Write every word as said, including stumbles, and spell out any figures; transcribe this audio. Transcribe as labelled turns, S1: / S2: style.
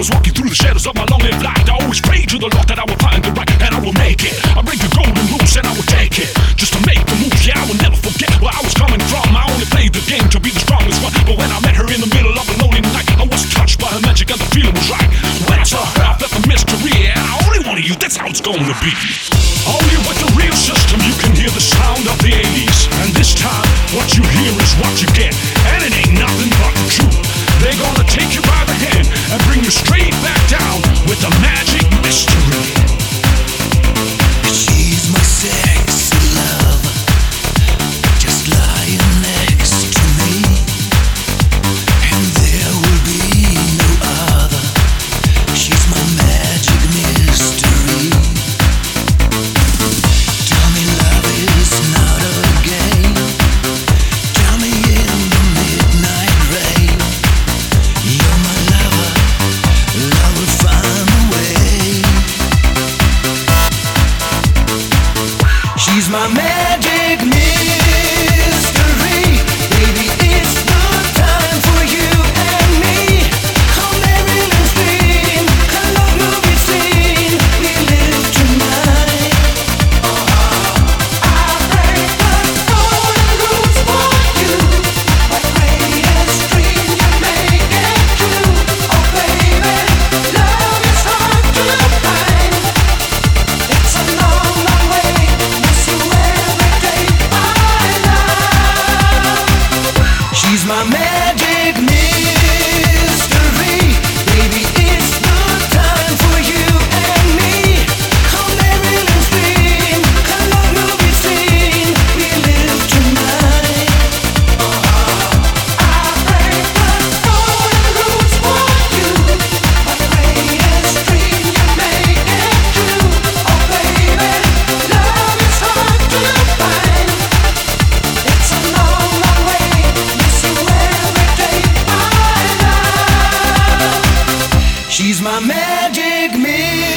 S1: was walking through the shadows of my long-lived life, I always prayed to the Lord that I would find the right and I will make it. I break the golden rules and I will take it, just to make the moves. Yeah, I will never forget where I was coming from. I only played the game to be the strongest one, but when I met her in the middle of a lonely night, I was touched by her magic and the feeling was right. When I saw her, I felt the mystery, and I only wanted you, that's how it's gonna be. Only with the real system you can hear the sound of the eighties, and this time what you hear is what you get, and it ain't nothing but the truth. They're gonna take you by the hand and bring you straight back down with the magic mystery.
S2: She's my sexy love, just lying next to me, and there will be no other. She's my magic mystery. Tell me love is not a game. Tell me in the midnight rain. You're my lover, love will find a way. She's my magic mystery. Baby, it's the time for you and me. Come marry and scream, a love movie scene. We live tonight. I break the golden rules for you. What greatest dream you make it true. Oh baby, love is hard to find. It's a long, long way. Miss you every day. My love, she's my magic mystery. Baby, it's the time for you and me. Come marry and scream, a love movie scene. We live tonight. I break the golden rules for you. What greatest dream you make it true. Oh baby, love is hard to find. It's a long, long way. Miss you every day. My love, she's my magic mystery.